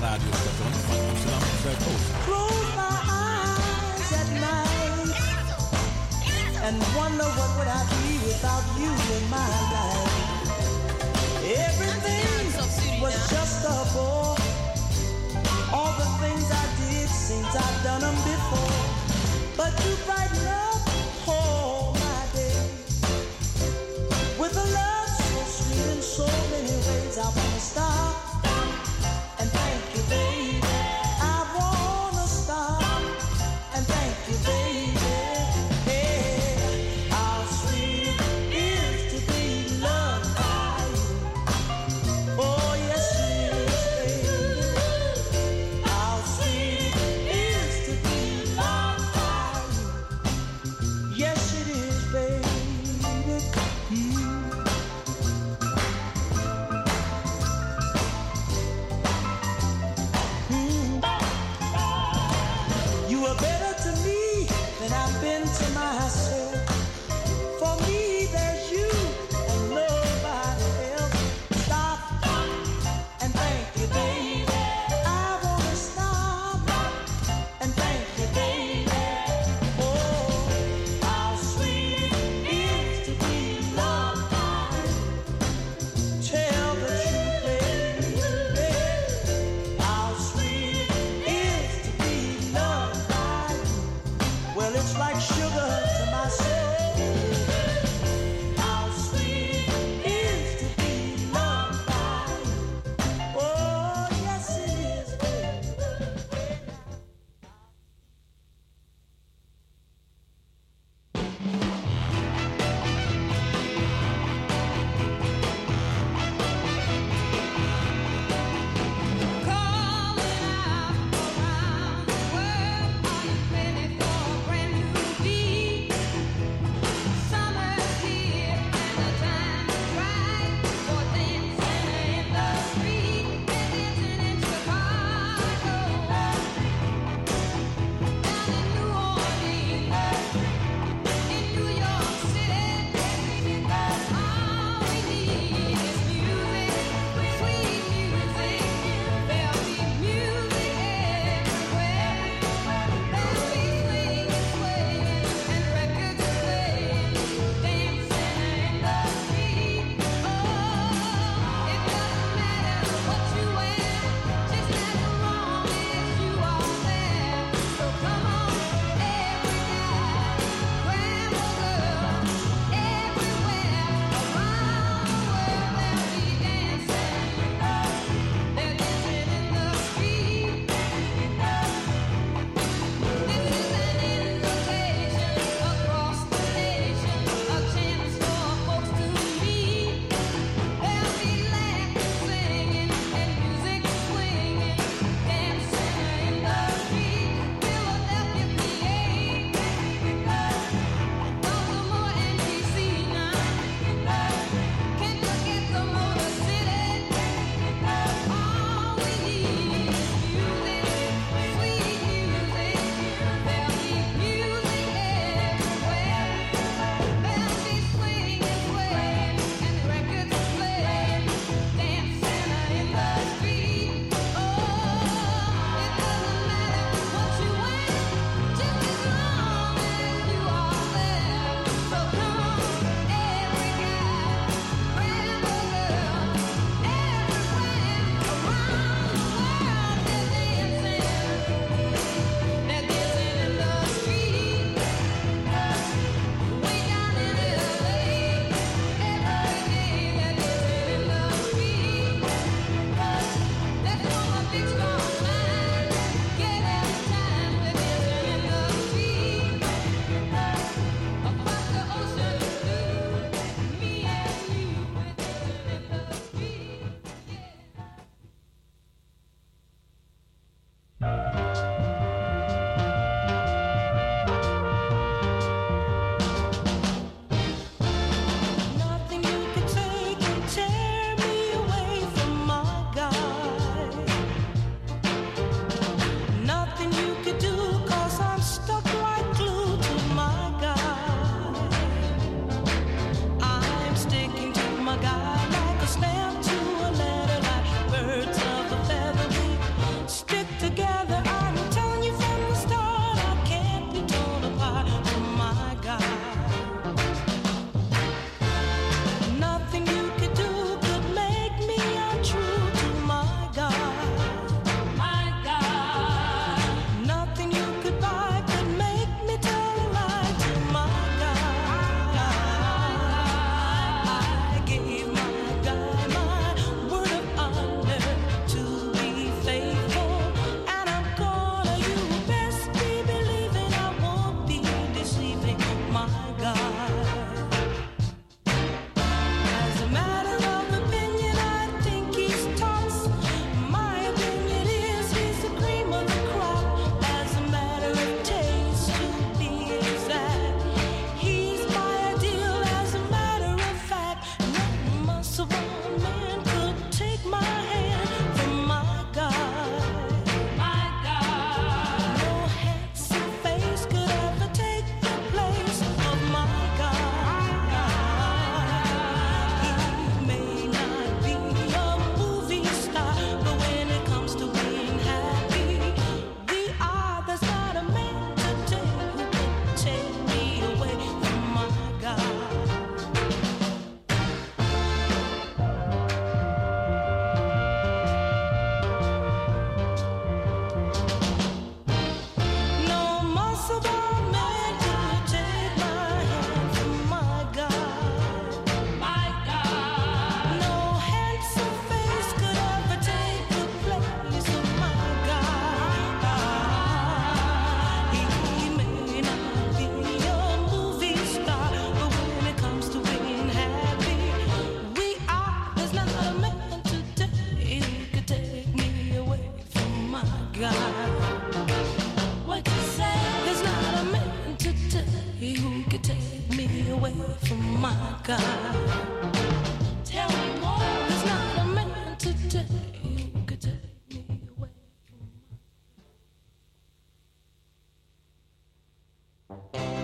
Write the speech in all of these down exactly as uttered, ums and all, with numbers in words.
radiostation van Amsterdam Zuidoost. Close my eyes at night and wonder what would I be without you in my life. Everything was just a bore. All the things I did seems I've done them before. But you brighten up all my days with a love so sweet in so many ways. I wanna stop and thank you, baby. I wanna stop and thank you, baby. Hey, how sweet it is to be loved by you. Oh yes, it is, baby. God. What you say? There's not a man today who can take me away from my God. Tell me more. There's not a man today who can take me away from my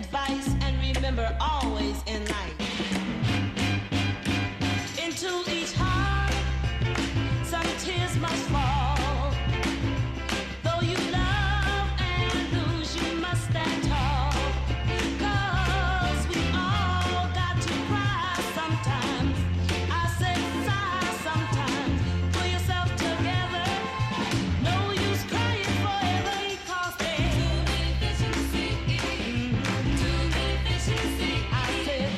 advice and remember always in life. Into each heart, some tears must fall. Though you love and lose, you must stand tall. 'Cause we all got to cry sometimes. I said sigh sometimes. Pull yourself together. No use crying forever. 'Cause there's too many fish in the sea. Too many fish in the sea. I said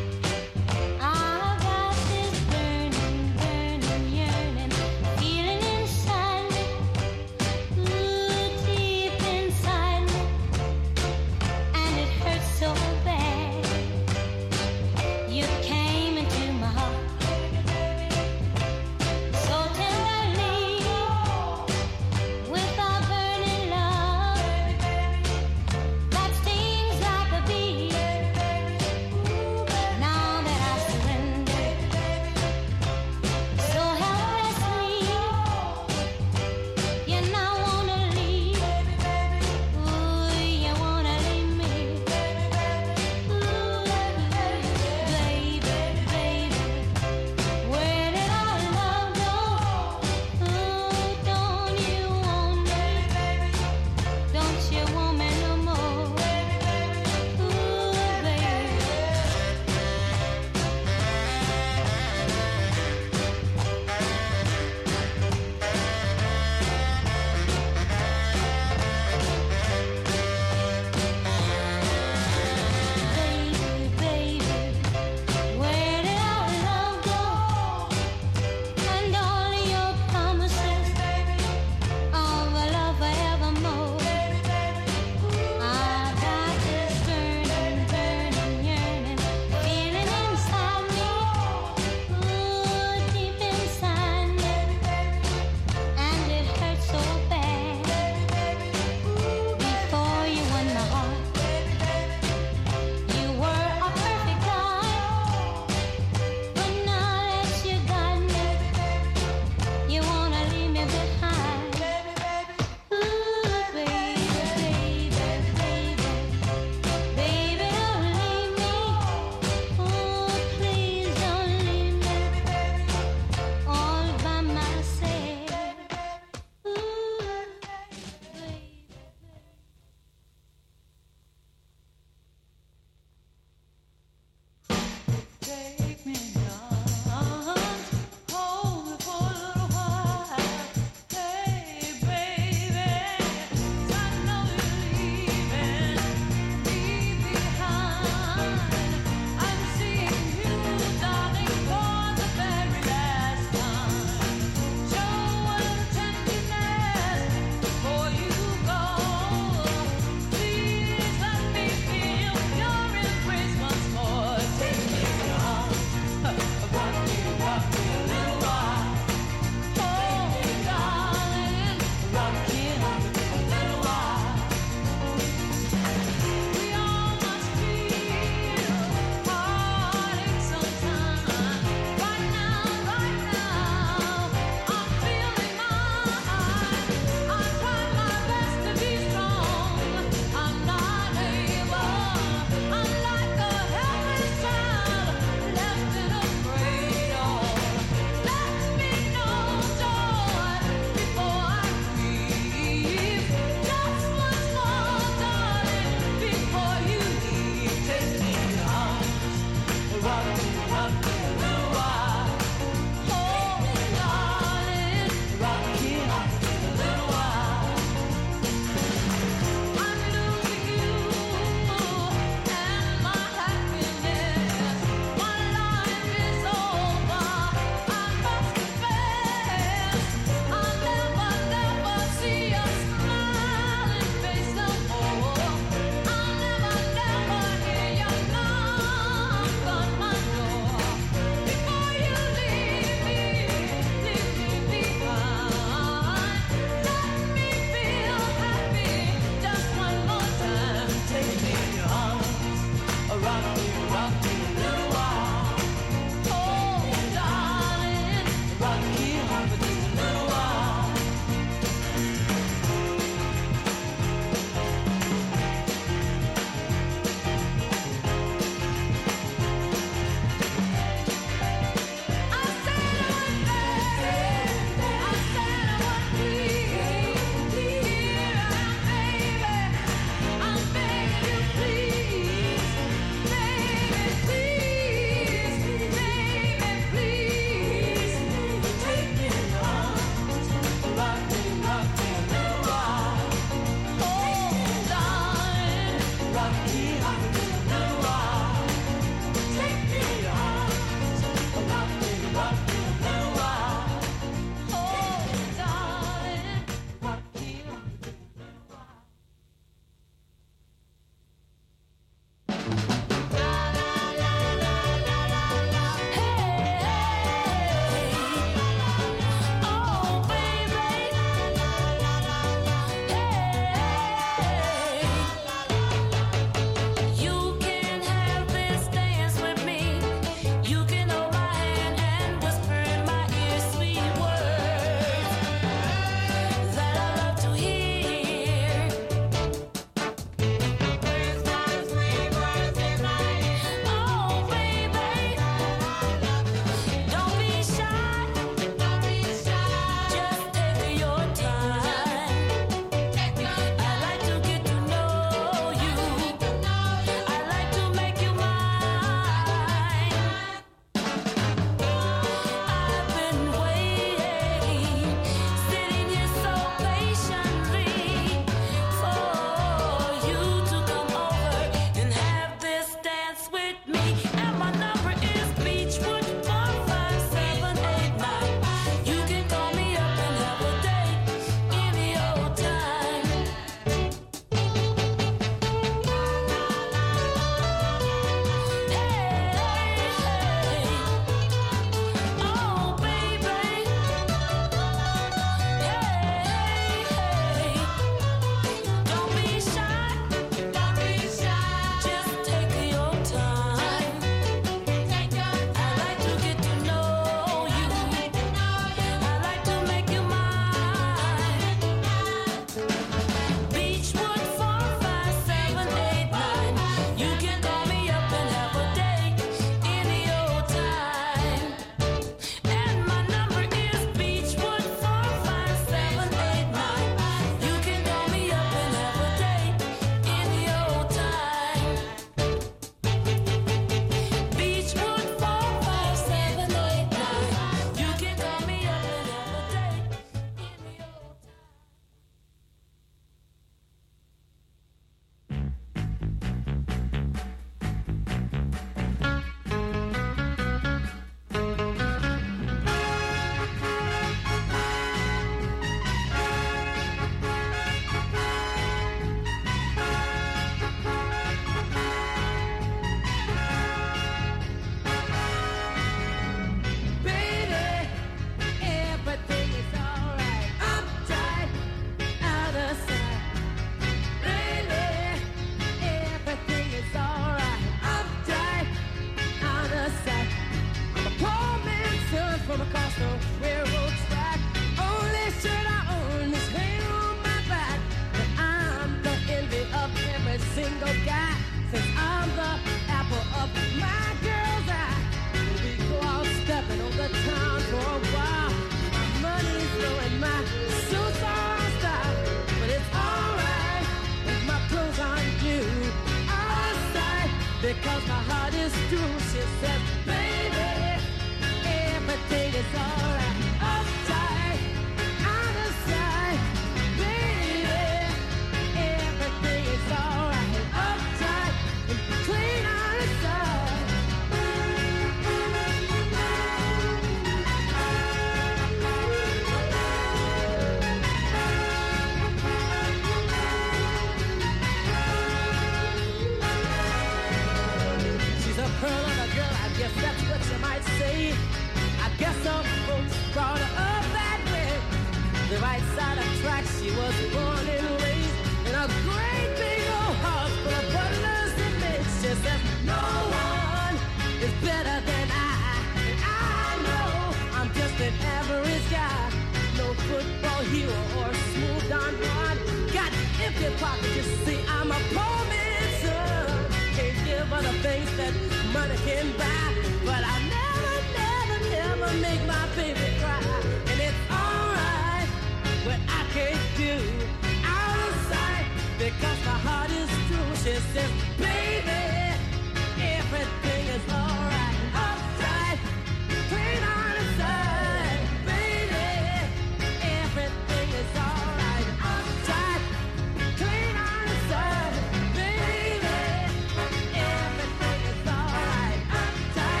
tracks. She was born and raised in a great big old house full of butlers and maids. She says, no one is better than I. And I know I'm just an average guy. No football hero or smooth Don Juan. Got empty pockets, you see, I'm a poor man's son. Can't give her the things that money can buy. But I never, never, never make my baby cry. And it's alright what I can't do out of sight, because my heart is true. She says, baby, everything is alright. Uptight, clean on the side. Baby, everything is alright. Uptight, clean on the side. Baby, everything is alright. Uptight,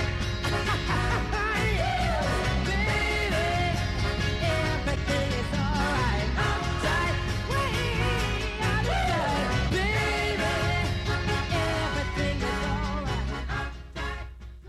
yeah. Baby, everything is alright. Uptight, way out of sight. Baby, everything is alright. Uptight.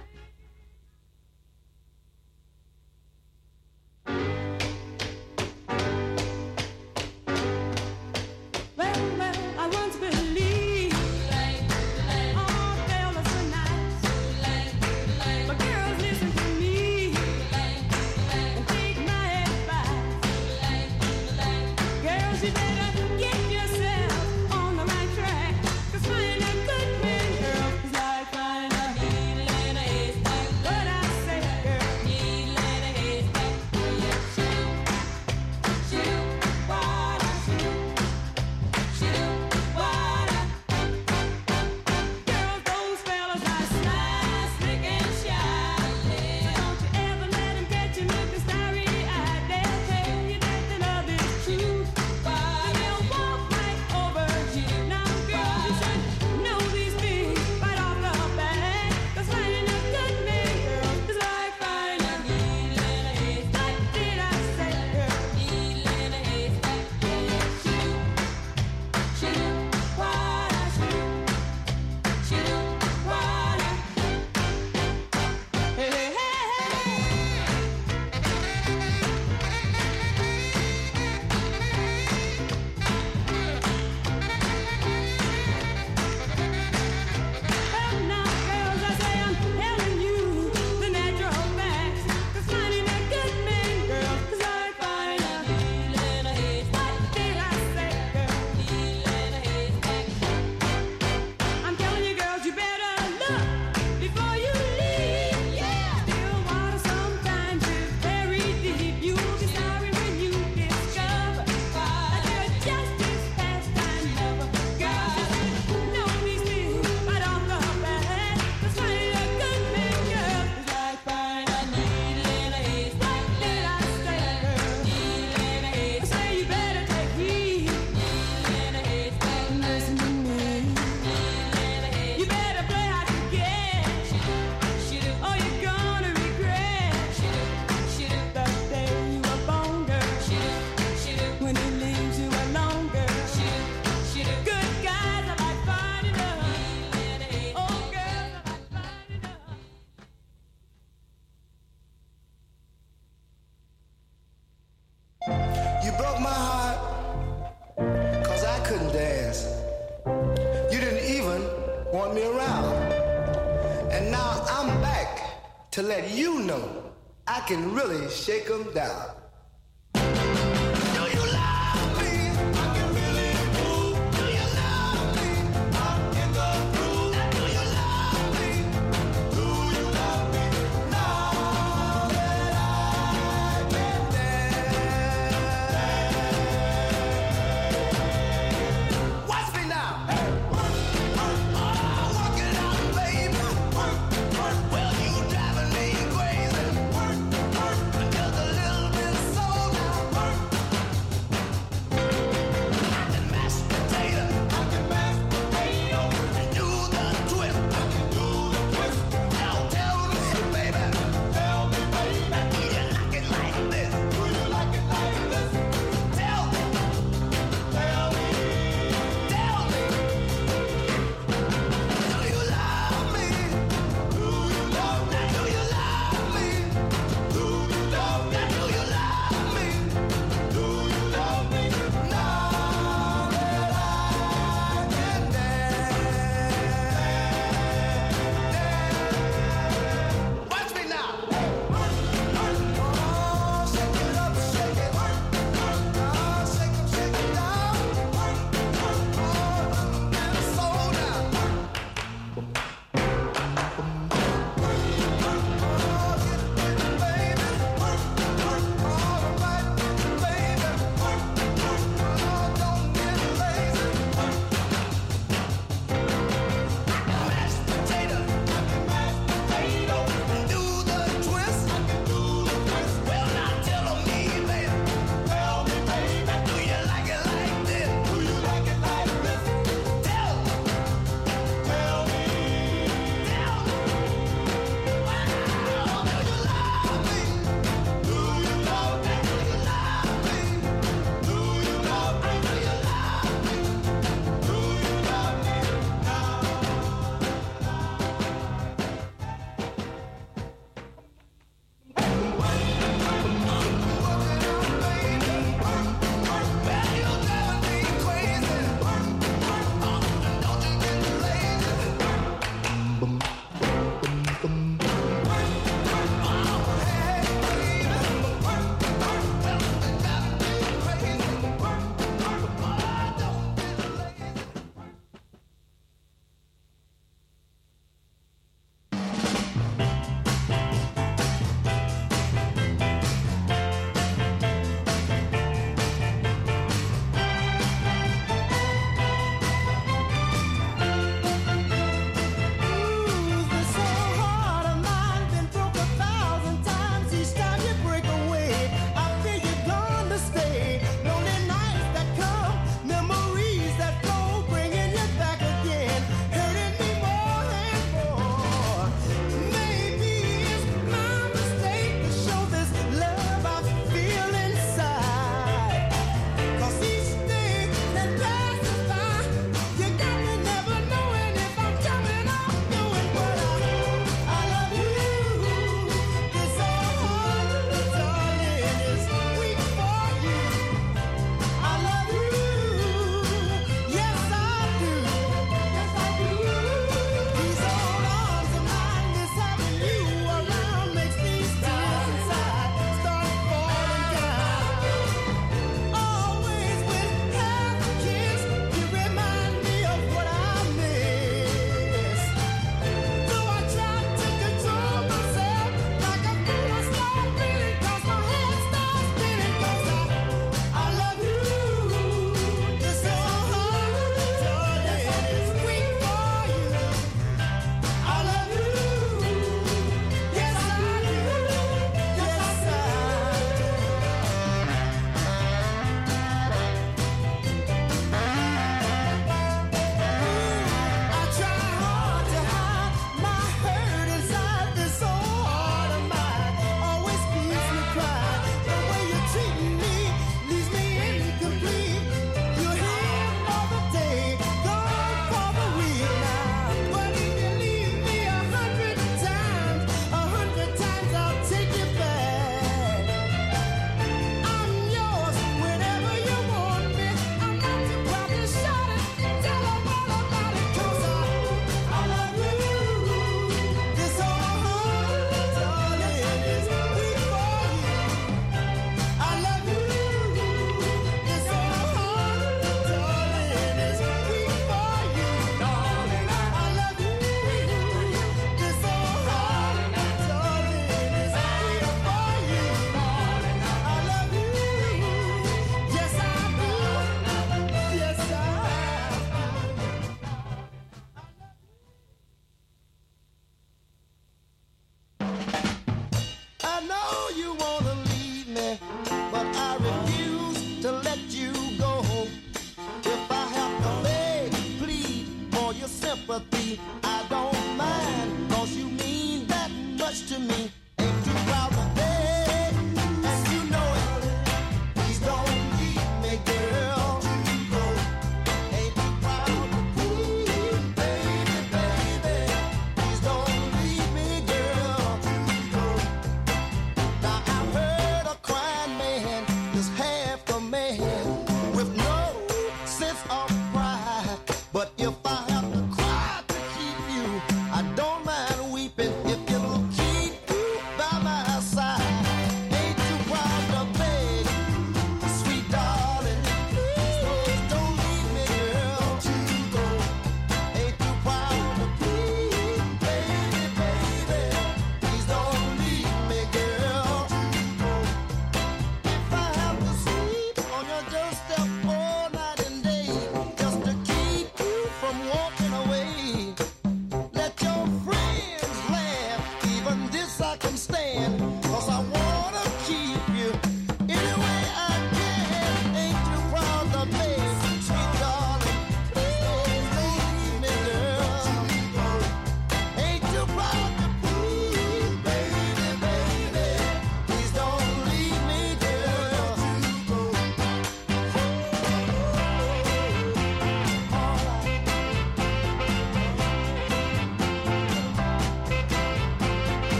Well, well, I once believed all fellas are nice, but girls, listen to me and take my advice. Girls, you better get yourself on the right track, 'cause finding a good man, girl, is like finding a needle in a haystack. What I say, girl, needle in a haystack. Shoot, shoot, what I shoot. Shoot, what I- Girls, those fellas are sly, slick and shy. So don't you ever let 'em get you looking starry-eyed. They'll tell you that the love is true, but they'll walk right over you. Now, girls, you should know these things right off the bat, 'cause finding a good man, girl, is like finding a needle in a haystack. What did I say, girl? Needle in a haystack. Shoot, shoot, what I shoot. Shoot, what I- Hey, hey, hey, Well, now, girls, I say I'm telling you the natural facts, 'cause finding a good man, girl, is like finding a needle in a haystack. What did I say, girl? Needle in a haystack. I'm telling you, girls, you better look before you leave. Yeah. Still water sometimes is very deep. You'll be sorry when you discover that you're just this pastime lover. Girls, you should know these things right off the bat, 'cause finding a good man, girl, is like finding a needle in a haystack. What did I say, girl? Needle in a haystack. I say you better take heed. Needle in a haystack. Listen to me. You better play hard to get, or you're gonna regret the day you were born, girl. When he leaves you alone, girl. Good guys are like finding love. Oh, girls are like finding love. You broke my heart, 'cause I couldn't dance. You didn't even want me around. And now I'm back to let you know I can really shake 'em down. Do you love me? I can really move. Do you love me? I'm in the groove. Do you love me? Do you love me? Now that I can dance. Watch me now. Hey, work, work, oh, work it out, baby. Work, work, well, you driving me crazy. Work, work, just a little bit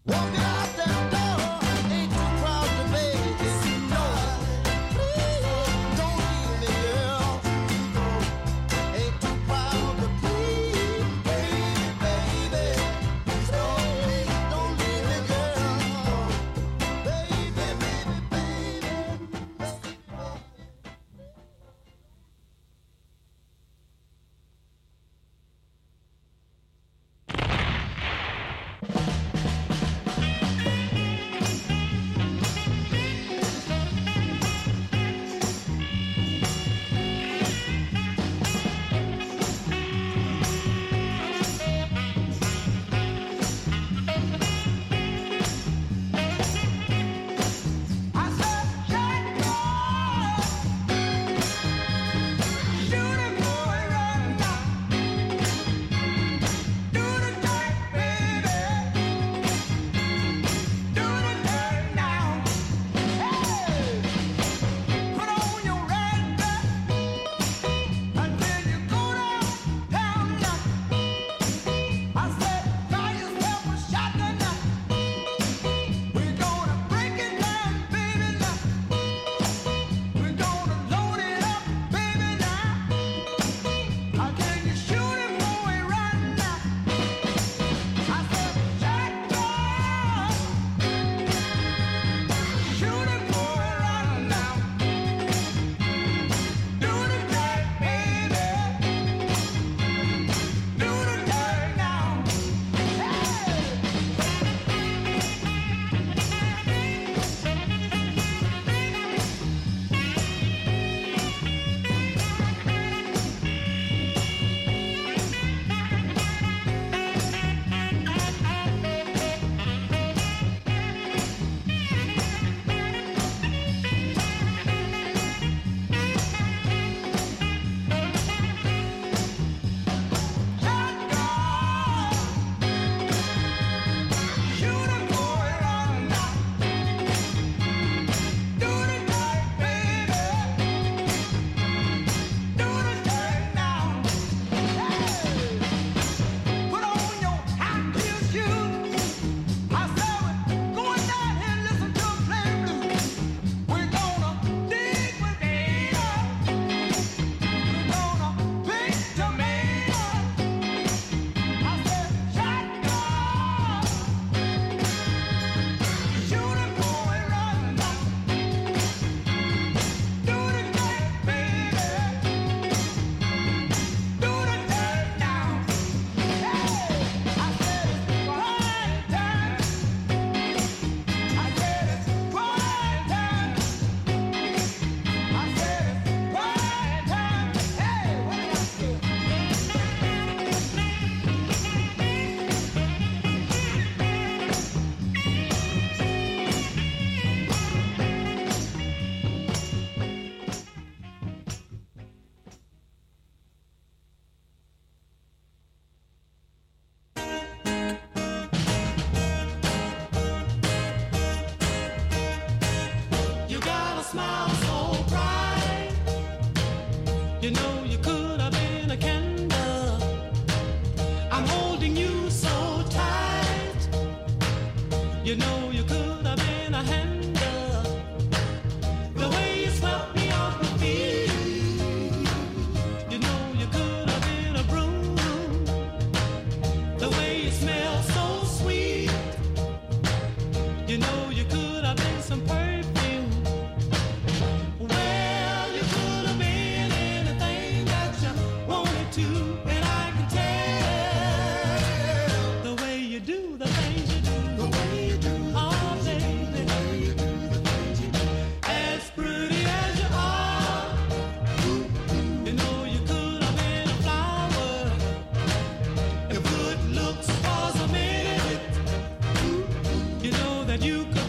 You know you could have been a handle. The way you swept me off my feet. You know you could have been a broom. The way you smell so sweet. You know you could have been some perfume. Well, you could have been anything that you wanted to, and I can tell the way you do the things you do. The way you do the oh, things baby. The way you do the things you do. As pretty as you are, you know you could have been a flower. If good looks was a minute, you know that you could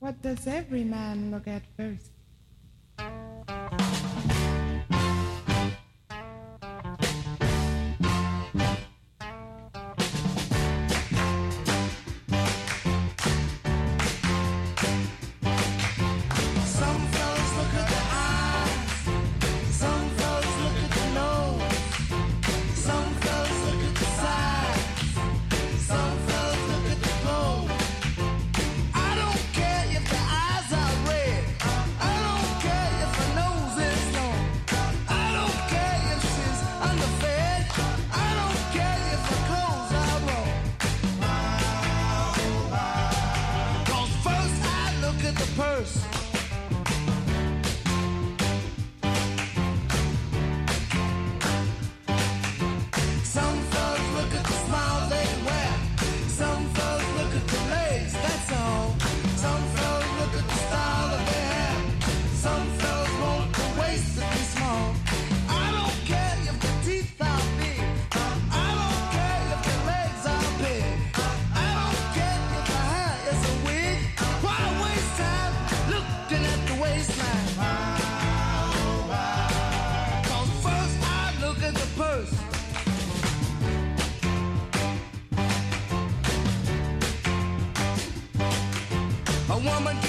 What does every man look at first? A woman